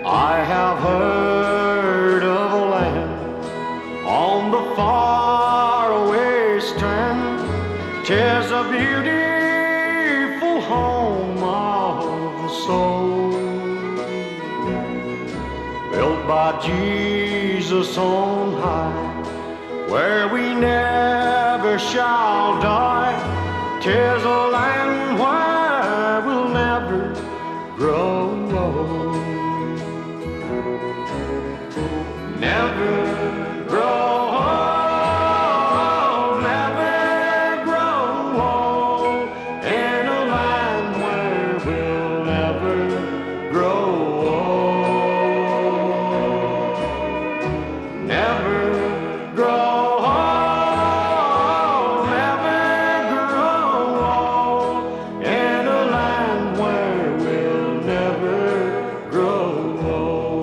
I have heard of a land on the faraway strand. 'Tis a beautiful home of the soul, built by Jesus on high, where we never shall die. 'Tis a land where we'll never grow old. Never grow old, never grow old, in a land where we'll never grow old. Never grow old, never grow old, in a land where we'll never grow old.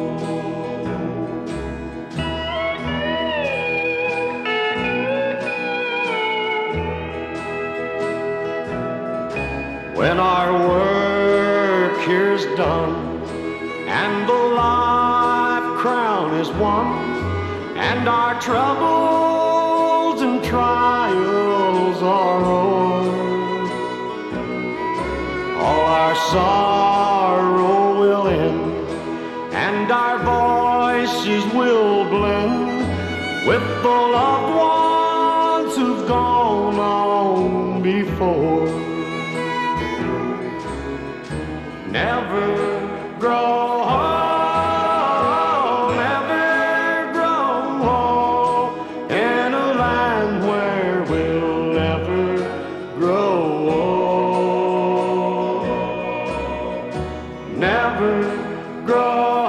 When our work here's done and the life crown is won, and our troubles and trials are o'er, all our sorrow will end, and our voices will blend with the loved ones who've gone on before. Never grow old, never grow old, in a land where we'll never grow old. Never grow